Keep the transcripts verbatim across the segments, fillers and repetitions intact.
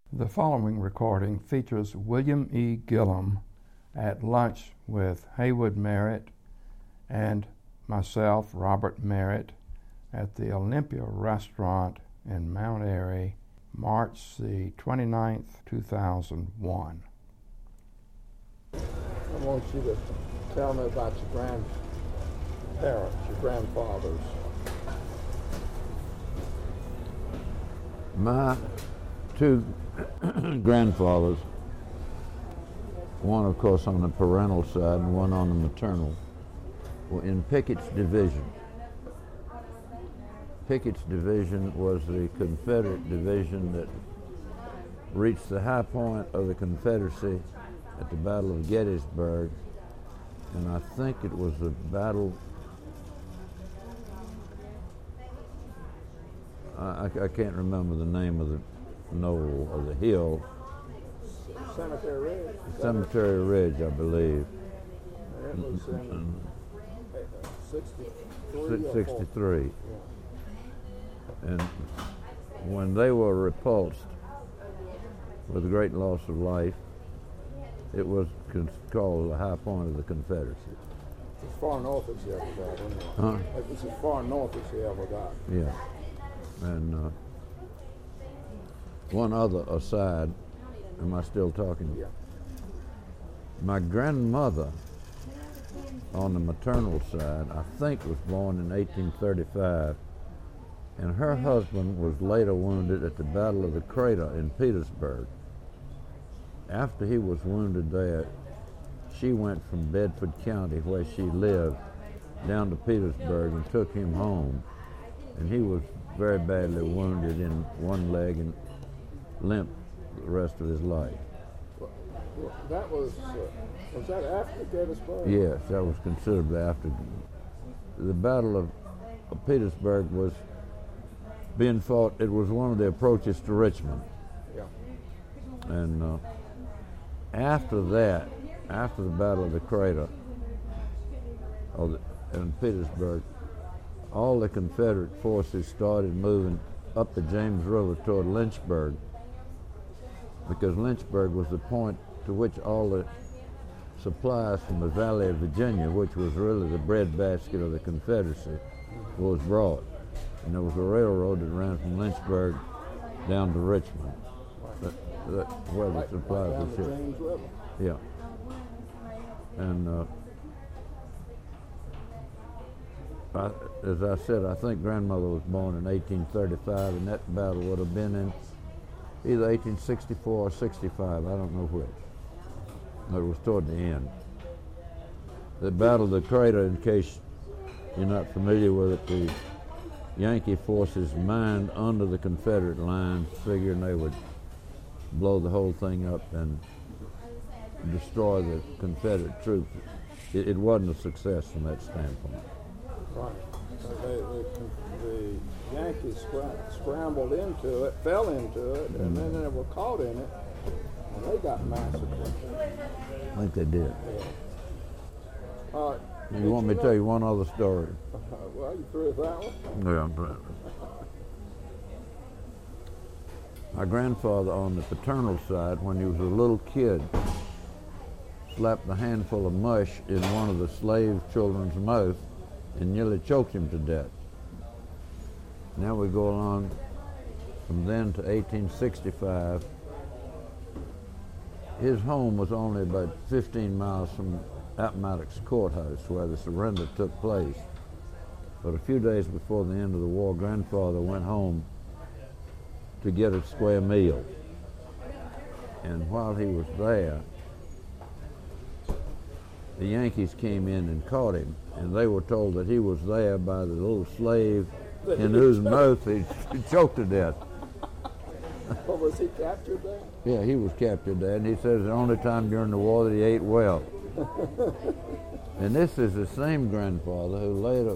The following recording features William E. Gillum at lunch with Haywood Merritt and myself, Robert Merritt, at the Olympia Restaurant in Mount Airy, March the twenty-ninth, two thousand one. I want you to tell me about your grandparents, your grandfathers. My two grandfathers, one of course on the parental side and one on the maternal, were in Pickett's division. Pickett's division was the Confederate division that reached the high point of the Confederacy at the Battle of Gettysburg, and I think it was the battle, I, I can't remember the name of the knoll or the hill. Cemetery Ridge. Cemetery Ridge, I believe. It was in sixty-three. sixty-three. Yeah. And when they were repulsed with a great loss of life, it was called the high point of the Confederacy. As far north as you ever got, wasn't it? Huh? It was as far north as you ever got. Yeah. And uh, one other aside, am I still talking? Yeah. My grandmother on the maternal side, I think, was born in eighteen thirty-five, and her husband was later wounded at the Battle of the Crater in Petersburg. After he was wounded there, she went from Bedford County, where she lived, down to Petersburg and took him home, and he was very badly wounded in one leg and limped the rest of his life. Well, well, that was, uh, was that after Gettysburg? Yes, that was considerably after. The Battle of, of Petersburg was being fought. It was one of the approaches to Richmond. Yeah. And uh, after that, after the Battle of the Crater of the, in Petersburg, all the Confederate forces started moving up the James River toward Lynchburg, because Lynchburg was the point to which all the supplies from the Valley of Virginia, which was really the breadbasket of the Confederacy, was brought. And there was a railroad that ran from Lynchburg down to Richmond, that, that, where the Right, supplies right down were the shipped. James River. Yeah. And uh, I, as I said, I think grandmother was born in eighteen thirty-five, and that battle would have been in either eighteen sixty-four or sixty-five, I don't know which. It was toward the end. The Battle of the Crater, in case you're not familiar with it, the Yankee forces mined under the Confederate lines, figuring they would blow the whole thing up and destroy the Confederate troops. It, it wasn't a success from that standpoint. Right. So they, the, the Yankees scra- scrambled into it, fell into it, and then they were caught in it, and they got massacred. I think they did. Yeah. Uh, You want me to tell you one other story? Uh, well, you threw with that one? Yeah, but my grandfather on the paternal side, when he was a little kid, slapped a handful of mush in one of the slave children's mouth and nearly choked him to death. Now we go along from then to eighteen sixty-five. His home was only about fifteen miles from Appomattox Courthouse, where the surrender took place. But a few days before the end of the war, grandfather went home to get a square meal. And while he was there, the Yankees came in and caught him, and they were told that he was there by the little slave in whose mouth he choked to death. Or was he captured there? Yeah, he was captured there, and he says the only time during the war that he ate well. And this is the same grandfather who later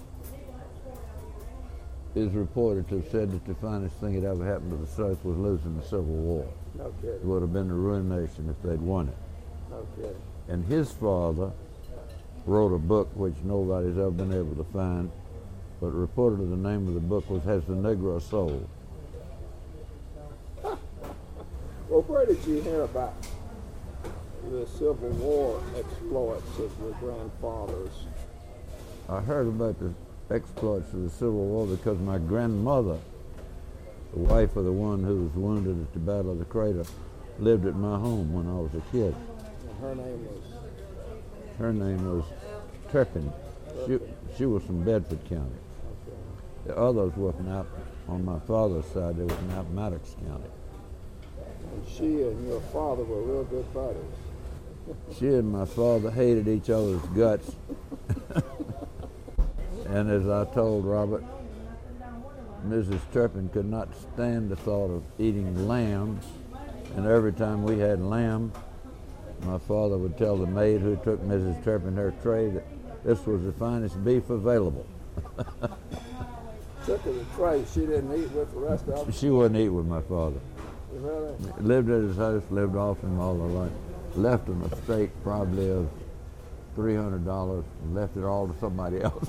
is reported to have said that the finest thing that ever happened to the South was losing the Civil War. No It kidding. would have been a ruination if they'd won it. No kidding. And his father wrote a book which nobody's ever been able to find, but reported the name of the book was Has the Negro Soul? Well, where did you hear about the Civil War exploits of your grandfathers? I heard about the exploits of the Civil War because my grandmother, the wife of the one who was wounded at the Battle of the Crater, lived at my home when I was a kid. And her name was? Her name was Turpin. She, she was from Bedford County. Okay. The others were from out, on my father's side, they were from Appomattox County. And she and your father were real good buddies. She and my father hated each other's guts. And as I told Robert, Missus Turpin could not stand the thought of eating lamb. And every time we had lamb, my father would tell the maid who took Missus Turpin her tray that this was the finest beef available. Took her the tray. She didn't eat with the rest of them. She wouldn't eat with my father. Really? Lived at his house, lived off him all her life. Left an estate probably of three hundred dollars and left it all to somebody else.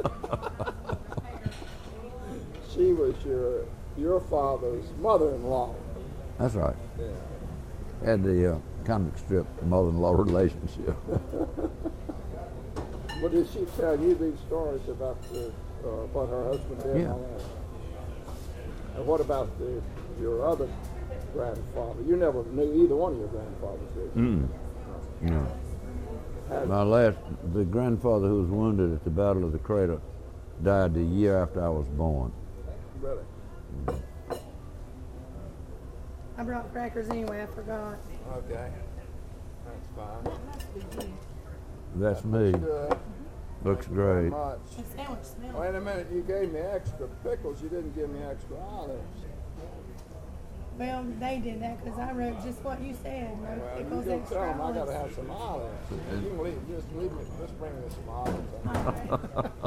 She was your your father's mother-in-law. That's right. Yeah. Had the uh, comic strip mother-in-law relationship. Well, did she tell you these stories about the, uh, what her husband did Yeah. and all that? And what about the, your other grandfather? You never knew either one of your grandfathers, did you? Mm. No. Had- My last, the grandfather who was wounded at the Battle of the Crater died the year after I was born. Really? I brought crackers anyway, I forgot. Okay. That's fine. That's me. Good. Looks Thank you very great. much. The sandwich smells. Wait a minute, you gave me extra pickles, you didn't give me extra olives. Well, they did that because I wrote just what you said. No Well, you pickles, don't extra tell them I olives. gotta have some olives. You can leave, just leave me, just bring me some olives.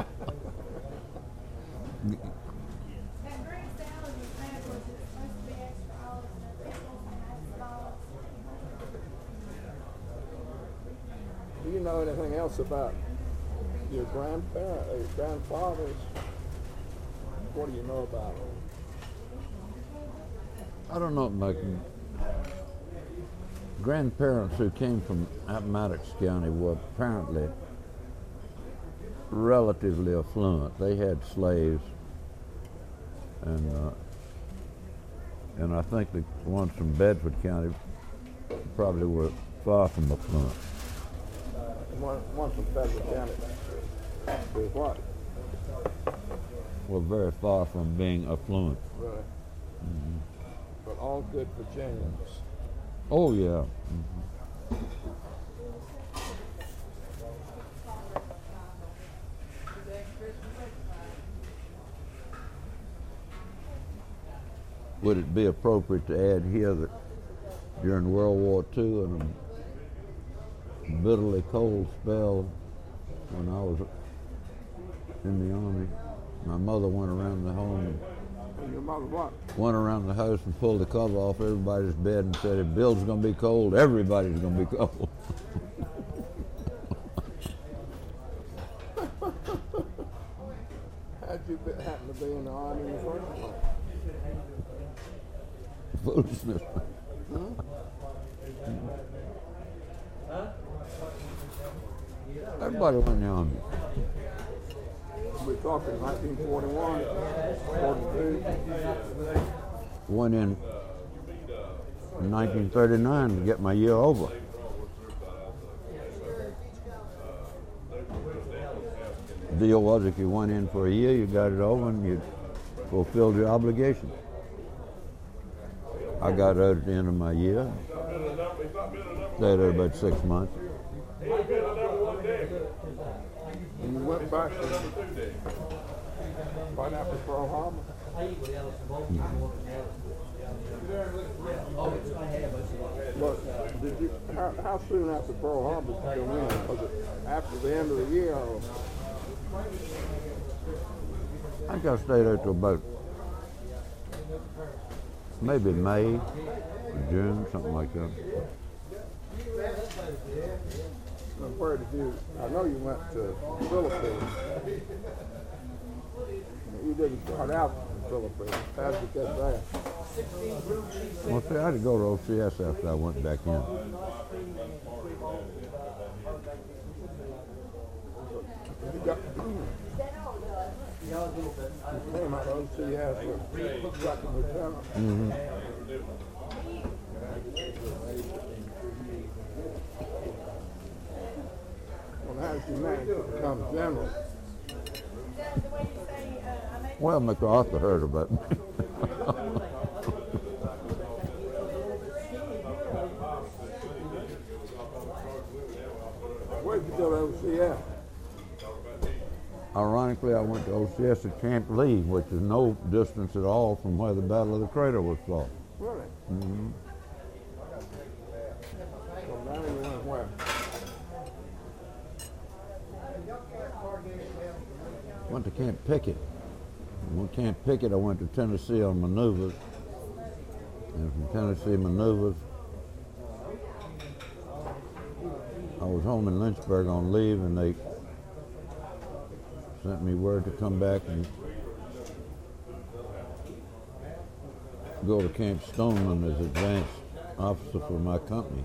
That green salad was backwards. It's supposed to be extra olives and no pickles and extra olives. Do you know anything else about your grandparent, uh, your grandfathers? What do you know about them? I don't know, my grandparents who came from Appomattox County were apparently relatively affluent. They had slaves, and uh, and I think the ones from Bedford County probably were far from affluent. One, one from Bedford County. With what? Were very far from being affluent. Really? Mm-hmm. But all good Virginians. Oh yeah. Would it be appropriate to add here that during World War Two and a bitterly cold spell when I was in the Army, my mother went around the home And your mother what? went around the house and pulled the cover off everybody's bed and said, if Bill's going to be cold, everybody's going to be cold. How'd you be, happen to be in the Army in the first place? Foolishness. Everybody went in the Army. We're talking nineteen forty-one, forty-two. Went in in nineteen thirty-nine to get my year over. The deal was if you went in for a year, you got it over and you fulfilled your obligation. I got out at the end of my year. Stayed there about six months. And you went back to, right after Pearl Harbor. But did you? How, how soon after Pearl Harbor did you go in? Was it after the end of the year? Or? I think I stayed there till about maybe May or June, something like that. And where did you? I know you went to Philippines. You didn't start out in the Philippines. How did you get there? Well, see, I had to go to O C S after I went back in. You got, you came out of O C S with second lieutenant. Mm-hmm. Well, how's your name become general? The way you say, uh, I made Well, MacArthur heard about me. Where'd you go to O C S? Ironically, I went to O C S at Camp Lee, which is no distance at all from where the Battle of the Crater was fought. Really? Mm-hmm. Well, now you went where? Went to Camp Pickett. From Camp Pickett, I went to Tennessee on maneuvers. And from Tennessee maneuvers, I was home in Lynchburg on leave, and they sent me word to come back and go to Camp Stoneman as advanced officer for my company.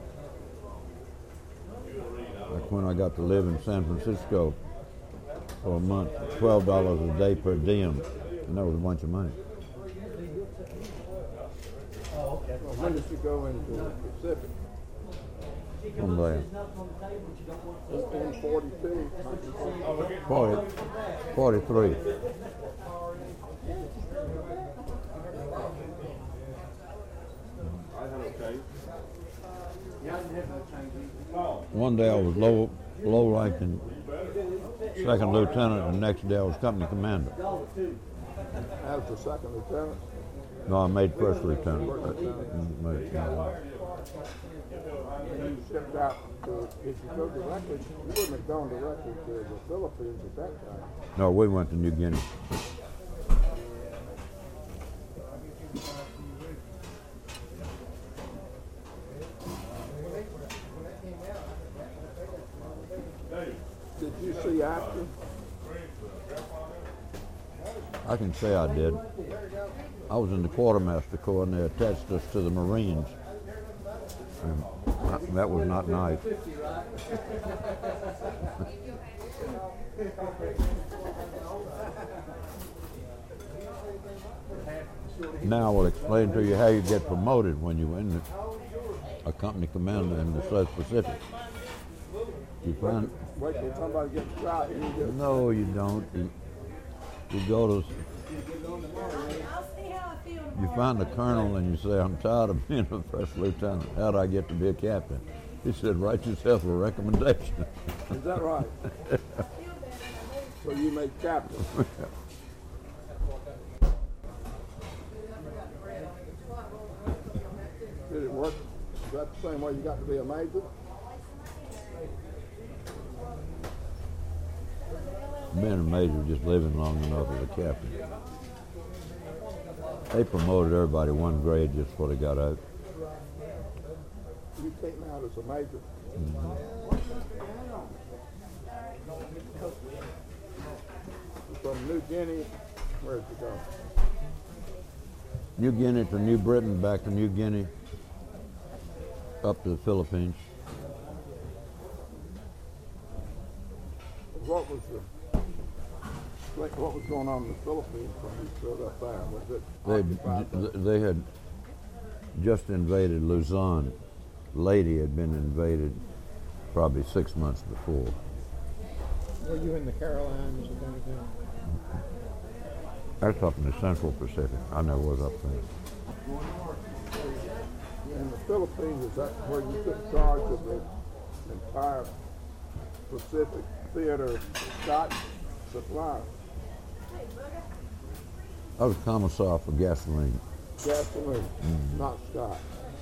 Like when I got to live in San Francisco for a month, twelve dollars a day per diem, and that was a bunch of money. Well, when did you go into the Pacific? From there, In forty-two. forty, forty-three. One day I was low, low ranking second lieutenant, and the next day I was company commander. As the second lieutenant. No, I made first lieutenant. First lieutenant. Mm, made- uh, You shipped out to, if you go directly, you wouldn't have gone directly to the Philippines at that time. No, we went to New Guinea. Did you see action? I can say I did. I was in the quartermaster corps, and they attached us to the Marines. And that was not nice. Now I will explain to you how you get promoted when you're in the, a company commander in the South Pacific. You find Wait till somebody gets shot and you get. no, you don't. You, you go to I'll see how I feel tomorrow. you find a colonel and you say, "I'm tired of being a first lieutenant. How do I get to be a captain?" He said, "Write yourself a recommendation." Is that right? I feel better. So you made captain. Did it work? Is that the same way you got to be a major? Being a major, just living long enough as a captain. They promoted everybody one grade just before they got out. You came out as a major. From New Guinea, where'd you go? New Guinea to New Britain, back to New Guinea, up to the Philippines. What was the like, what was going on in the Philippines when you showed up there? Was it occupied? They, they had just invaded Luzon. Leyte had been invaded probably six months before. Were you in the Carolinas or anything? That's up in the Central Pacific. I never was up there. In the Philippines, is that where you took charge of the entire Pacific Theater Scotch supply? I was commissar for gasoline. Gasoline, not Scotch.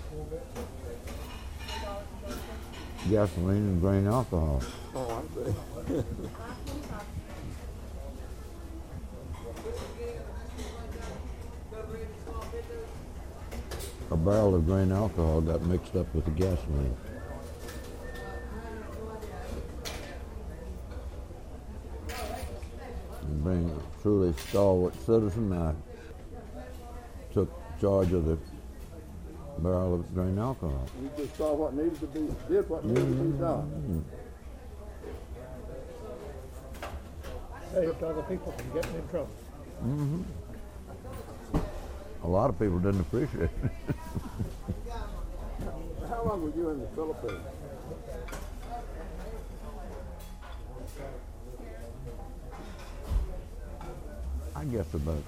Gasoline and grain alcohol. Oh, I see. A barrel of grain alcohol got mixed up with the gasoline. And being a truly stalwart citizen, I took charge of the barrel of grain alcohol. You just saw what needed to be, did what needed to be done. Saved other people from getting in trouble. Mm-hmm. A lot of people didn't appreciate it. How long were you in the Philippines? I guess about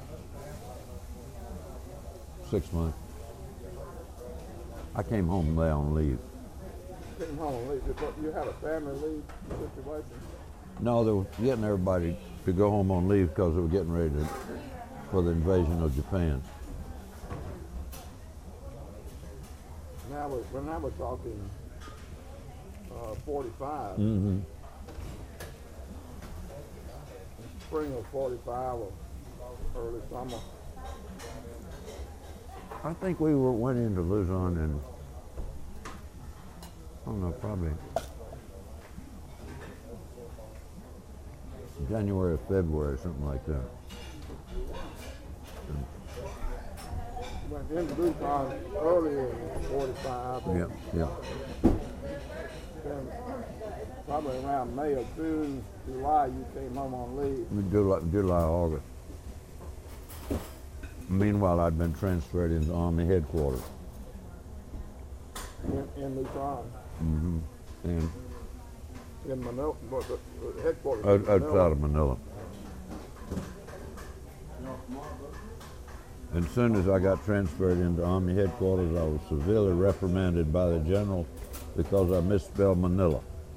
six months. I came home there on leave. Came home and leave. You had a family leave situation? No, they were getting everybody to go home on leave because they were getting ready to, for the invasion of Japan. Now, we- when I was talking uh, forty-five, Mm-hmm. spring of forty-five or early summer, I think we were, went into Luzon in, I don't know, probably January or February, something like that. went into Luzon early in forty-five. Yeah, yeah. Then probably around May or June, July, you came home on leave. July, July, August. Meanwhile, I'd been transferred into Army headquarters. In, in Luzon, Mm-hmm. And in Manila, but the, the headquarters. out- in Manila. outside of Manila. And as soon as I got transferred into Army headquarters, I was severely reprimanded by the general because I misspelled Manila.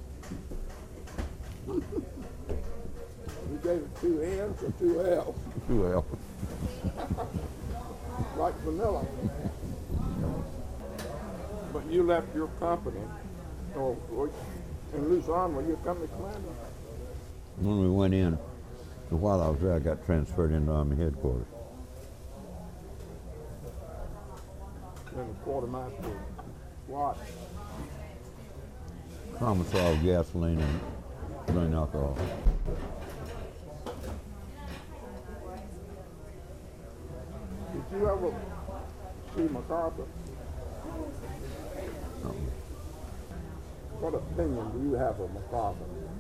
You gave it two N's or two L's, Well, like vanilla. But you left your company, or, or in Luzon, were you a company commander? when we went in, while I was there, I got transferred into Army headquarters. And the quartermaster, what? Commissar of gasoline and grain alcohol. Did you ever see MacArthur? No. What opinion do you have of MacArthur?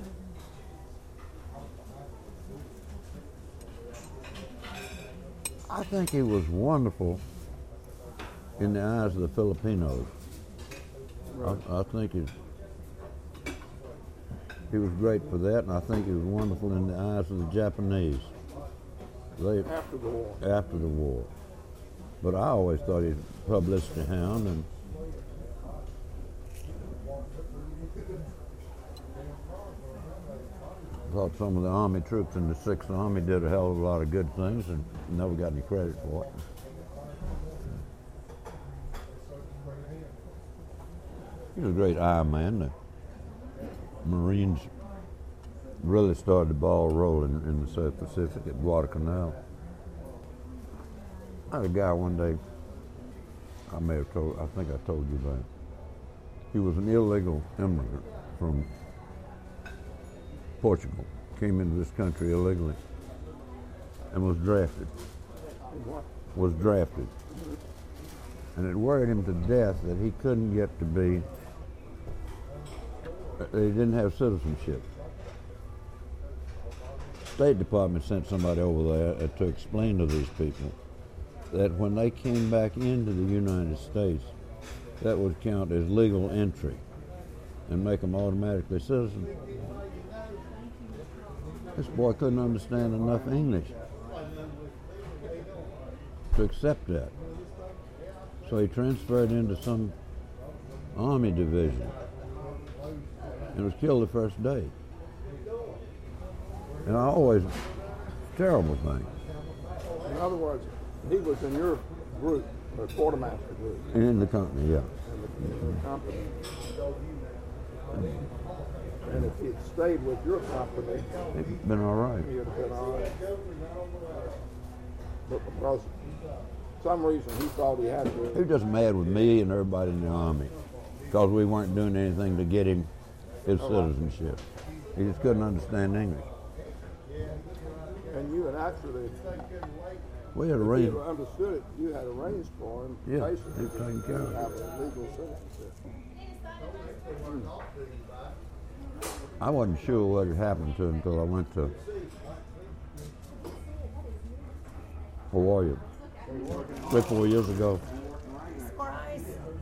I think he was wonderful in the eyes of the Filipinos. Right. I, I think he, he was great for that, and I think he was wonderful in the eyes of the Japanese. They, After the war. after the war. But I always thought he was a publicity hound, and thought some of the Army troops in the Sixth Army did a hell of a lot of good things and never got any credit for it. He was a great eye man. The Marines really started the ball rolling in the South Pacific at Guadalcanal. I had a guy one day, I may have told, I think I told you that. He was an illegal immigrant from Portugal, came into this country illegally and was drafted, What? was drafted. And it worried him to death that he couldn't get to be, that he didn't have citizenship. State Department sent somebody over there to explain to these people that when they came back into the United States, that would count as legal entry and make them automatically citizens. This boy couldn't understand enough English to accept that. So he transferred into some Army division and was killed the first day. And I always, terrible thing. In other words, he was in your group, the quartermaster group, In the company, yeah. in the, in the company. And if he'd stayed with your company, It's been all right. he'd have been all right. But because some reason he thought he had He was to, just mad with me and everybody in the Army because we weren't doing anything to get him his citizenship. He just couldn't understand English. and you had actually We had If arranged. you understood it, you had arranged for him. Yeah, basically, he was taken care of. to have a legal citizenship. I wasn't sure what had happened to him until I went to Hawaii three, four years ago. Or ice.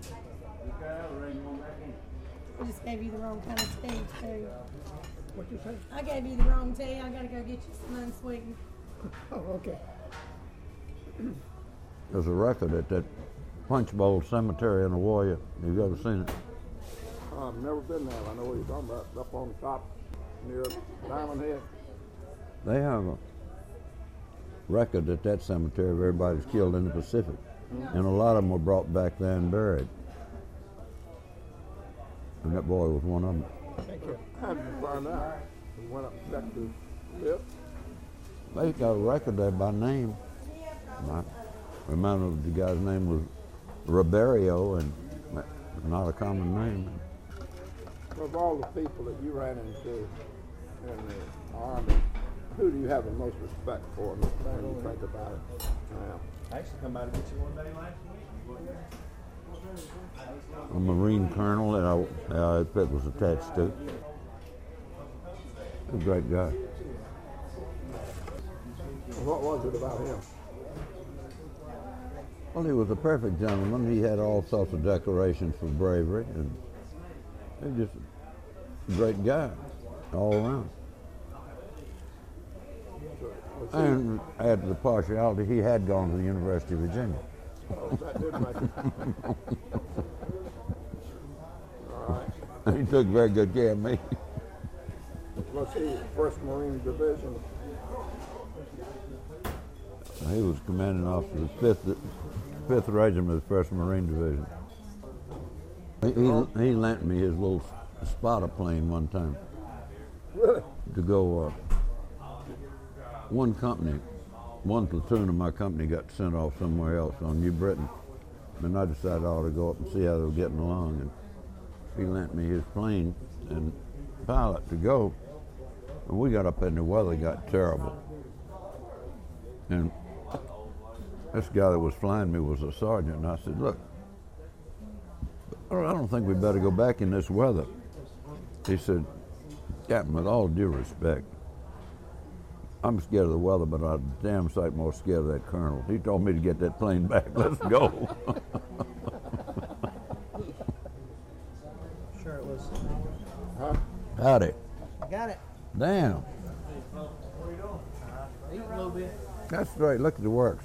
I just gave you the wrong kind of tea, too. What'd you say? I gave you the wrong tea. I gotta go get you some unsweetened. Oh, okay. There's a record at that Punch Bowl Cemetery in Hawaii. Have you ever seen it? I've never been there. I know what you're talking about. Up on top near Diamond Head. They have a record at that cemetery of everybody's killed in the Pacific. And a lot of them were brought back there and buried. And that boy was one of them. Thank you. How did you find out? We went up and checked his hip. They got a record there by name. I remember the guy's name was Riberio, and that's not a common name. Of all the people that you ran into in the Army, who do you have the most respect for when you think about it now? I actually come by to get you one day last week. A Marine colonel that I, our outfit was attached to. A great guy. What was it about him? Well, he was a perfect gentleman. He had all sorts of decorations for bravery, and he was just a great guy all around. And add to the partiality, he had gone to the University of Virginia. Oh, that did make it. All right. He took very good care of me. Let's see, First Marine Division. He was commanding officer of the fifth, fifth Regiment of the First Marine Division. He, he, he lent me his little spotter plane one time Really? to go. Uh, one company, one platoon of my company got sent off somewhere else on New Britain. And I decided I ought to go up and see how they were getting along. And he lent me his plane and pilot to go. And we got up there and the weather got terrible. And this guy that was flying me was a sergeant. And I said, look, I don't think we better go back in this weather. He said, Captain, with all due respect, I'm scared of the weather, but I'm a damn sight more scared of that colonel. He told me to get that plane back. Let's go. Sure it was. Huh? Howdy. I got it. Damn. Eat a little bit. That's straight. Look at the works.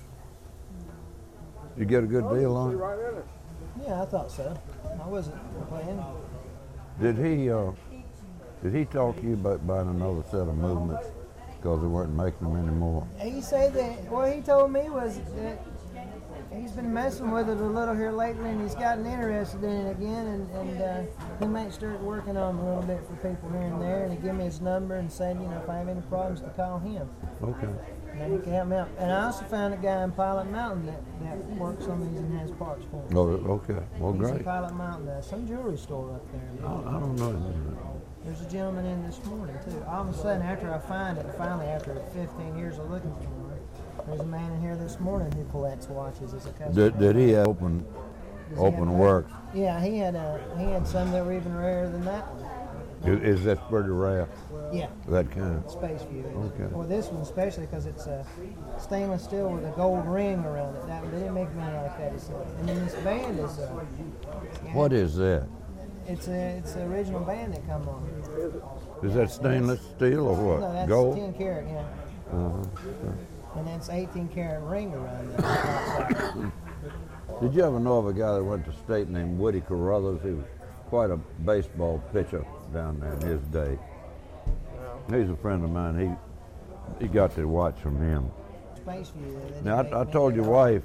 You get a good Oh, deal you on see it? right in it. Yeah, I thought so. I wasn't playing. Did he, uh, did he talk to you about buying another set of movements because they weren't making them anymore? He said that what he told me was that he's been messing with it a little here lately, and he's gotten interested in it again, and, and uh, he might start working on it a little bit for people here and there. And he gave me his number and said, you know, if I have any problems, to call him. Okay. And then he can help me out. And I also found a guy in Pilot Mountain that, that works on these and has parts for him. Oh, okay. Well, He's in great. Pilot Mountain, uh, some jewelry store up there. I, I don't know. There's a gentleman in this morning too. All of a sudden, after I find it, finally after fifteen years of looking for one, there's a man in here this morning who collects watches as a customer. Did, did he have open, Does he open have works? Yeah, he had a he had some that were even rarer than that one. Is, is that pretty rare? Yeah, That kind? Space View. is. Okay. Well, this one especially because it's a stainless steel with a gold ring around it. That they didn't make many like that. He said. And then this band is. Uh, yeah, What is that? It's a it's the original band that come on. Is that stainless steel or what? No, that's Gold? ten karat. Yeah. Uh-huh. And that's eighteen karat ring around it. Did you ever know of a guy that went to state named Woody Carruthers? He was quite a baseball pitcher down there in his day. He's a friend of mine. He he got the watch from him. Space View. they didn't Now, make I, I many told your of wife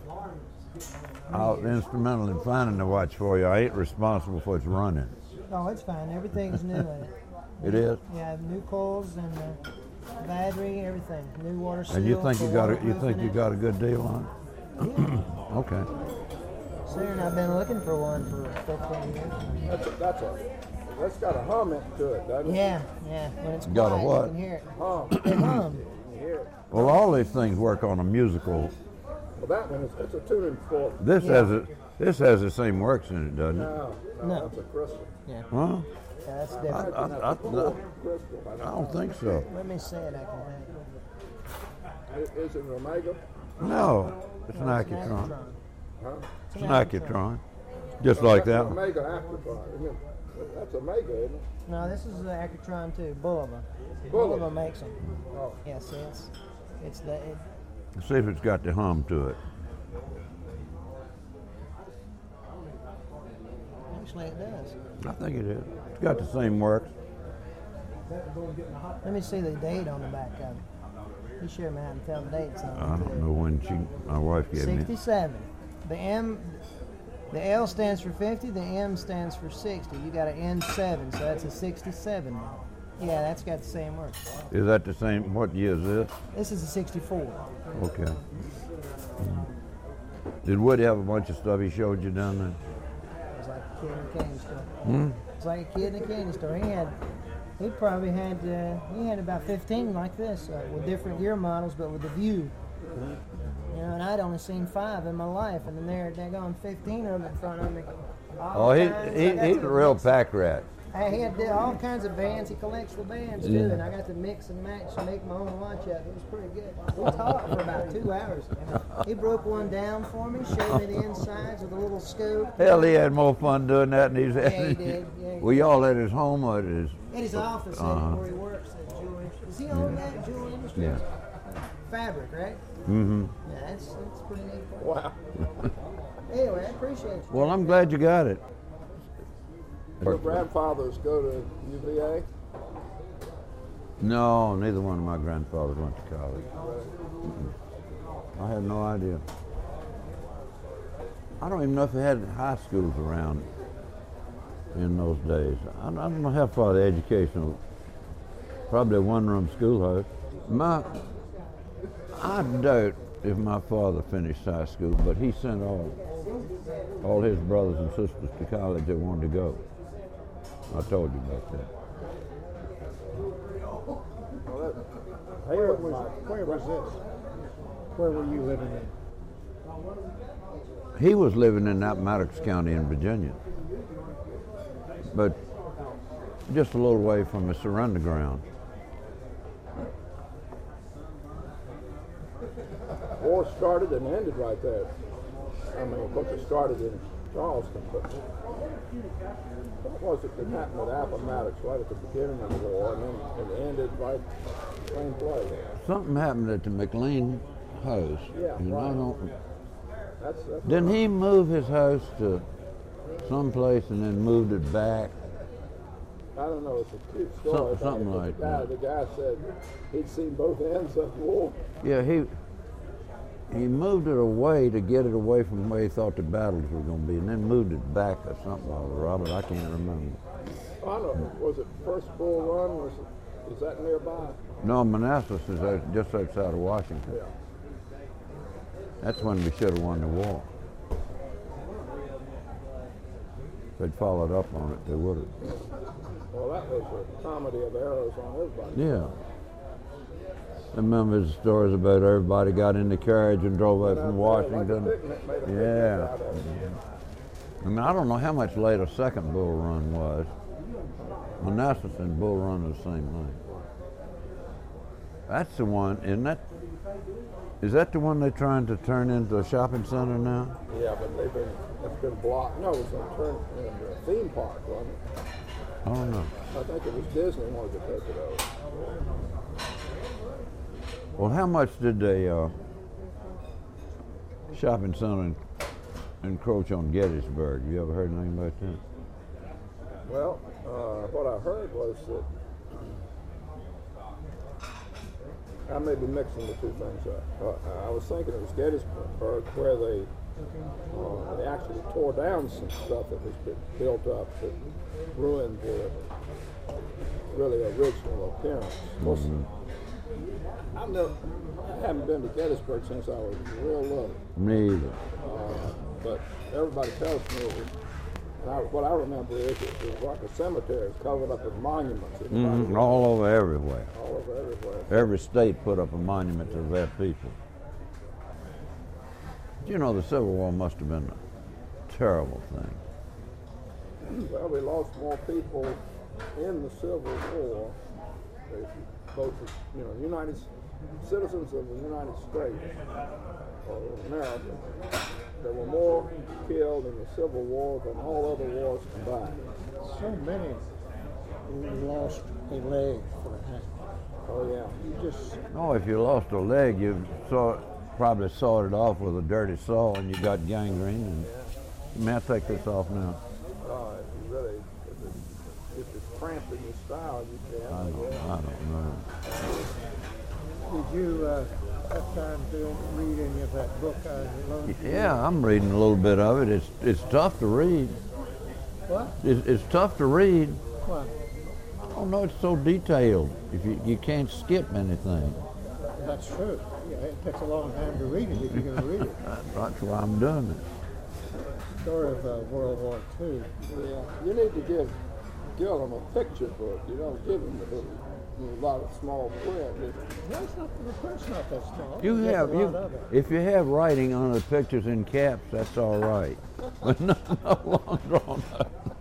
I was instrumental in finding the watch for you. I ain't responsible for its running. them. Oh, it's fine. Everything's new in it. It is? Yeah, new coils and uh, battery, everything. New water seal. And you think you got a, you waterproof think in you it. got a good deal on it? Yeah. Okay. Sir, and I've been looking for one for fifteen years. That's a, that's a, that's got a hum to it, doesn't it? Yeah, yeah. When it's Got a quiet, what? you can hear it. Hum. It hum. You hear it. Well, all these things work on a musical Well, that one is it's a two and four. This Yeah. has a, this has the same works in it, doesn't it? No, no, No. it's a crystal. Yeah, Huh? yeah that's I, different. I, I, Four I, crystal. I I don't don't think so. Let me see it. I can have know. Is it an Omega? No, it's an it. No, it's Accutron. Huh? It's an Accutron. Just like That's that an one. Omega Accutron. Isn't it? That's Omega, isn't it? No, this is the Accutron too. Bulova. Bulova. Bulova makes them. Oh. Yes, it's it's the it, See if it's got the hum to it. actually it does. I think it is. It's got the same works. Let me see the date on the back of it. You sure me how to tell the dates I on it. don't know when she, my wife gave me. sixty-seven. The M, the L stands for fifty. The M stands for sixty. You got an N seven, so that's a sixty-seven. Yeah, that's got the same work. Is that the same? What year is this? This is a sixty-four. Okay. Mm. Did Woody have a bunch of stuff he showed you down there? It was like a kid in a candy store. Hmm? It's like a kid in a candy store. He had, he probably had, uh, he had about fifteen like this, uh, with different gear models, but with the view. You know, and I'd only seen five in my life, and then there, they're going fifteen of them in front of me. All Oh, he, kinds. he I got he's to a real mix- pack rat. Hey, he had uh, all kinds of bands. He collects the bands too, Yeah. and I got to mix and match and make my own watch up. It was pretty good. We talked for about two hours. He broke one down for me, showed me the insides with a little scope. Hell, he had more fun doing that than he's Yeah, he did. Yeah, he Were y'all at his home or at his? In his office Uh-huh. where he works at Jewel Industries. Does he own that Jewel Industries? Yeah. Fabric, right? Mm-hmm. Yeah, that's that's pretty neat. Wow. Anyway, I appreciate you. Well, I'm glad you got it. Your grandfathers go to U V A? No, neither one of my grandfathers went to college. Mm-mm. I had no idea. I don't even know if they had high schools around in those days. I, I don't know how far the educational, probably a one-room schoolhouse. My, I doubt if my father finished high school, but he sent all, all his brothers and sisters to college that wanted to go. I told you about that. Well, that, Where was, where was this? Where were you living in? He was living in Appomattox County in Virginia, but just a little way from the surrender ground. war started and ended right there. I mean, of course, it started in Charleston, but what was it that happened at Appomattox right at the beginning of the war, and then it ended right same place? Something happened at the McLean house. Yeah, and I right. don't, That's, that's didn't he move his house to someplace and then moved it back? I don't know. It's a cute story. Something- about something it, but like the guy, that. The guy said he'd seen both ends of the war. Yeah, he he moved it away to get it away from where he thought the battles were going to be, and then moved it back or something. Or Robert, I can't remember. I don't know. Was it First Bull Run? Was it, is that nearby? No, Manassas is out, just outside of Washington. Yeah. That's when we should have won the war. If they'd followed up on it, they would have. Well, that was a comedy of errors on everybody. Yeah. I remember the stories about everybody got in the carriage and drove out from Washington. Like a picnic, made a picnic Yeah. out of it. I mean, I don't know how much later Second Bull Run was. Manassas and Bull Run are the same thing. That's the one, isn't that? Is that the one they're trying to turn into a shopping center now? Yeah, but they've been, it's been blocked. No, it was a turn in a theme park, wasn't it? I don't know. I think it was Disney wanted to take it over. Well, how much did the uh, shopping center en- encroach on Gettysburg? You ever heard anything about that? Well, uh, what I heard was that I may be mixing the two things up. Uh, I was thinking it was Gettysburg where they uh, they actually tore down some stuff that was been built up that ruined the really original appearance. Mm-hmm. I've never, I haven't been to Gettysburg since I was real little. Me either. Uh, but everybody tells me it was, and I, what I remember is it was like a cemetery. It's covered up with monuments. Everybody- Mhm, all over everywhere. all over everywhere. Every state put up a monument to their people. you know, the Civil War must have been a terrible thing. Well, we lost more people in the Civil War, they- both, you know, United citizens of the United States or America. There were more killed in the Civil War than all other wars combined. So many who lost a leg for a hand. Oh yeah. You just, Oh, if you lost a leg, you saw, probably sawed it off with a dirty saw and you got gangrene. And, may I take this off now? Uh, if you really, if it's, if it's cramped in your style, you can. I I don't, guess. I don't know. did you uh, have time to read any of that book I loaned you? Yeah, I'm reading a little bit of it. It's it's tough to read. What? It's, it's tough to read. What? Oh no, it's so detailed. If you you can't skip anything. That's true. Yeah, it takes a long time to read it if you're going to read it. That's why I'm doing it. Story of uh, World War Two. Yeah. You need to give Gillum a picture book. You don't give him a, little, a lot of small print. That's not the print's not that small. You There's have a lot you of it. if you have writing on the pictures in caps, that's all right. But no, no long drawn up.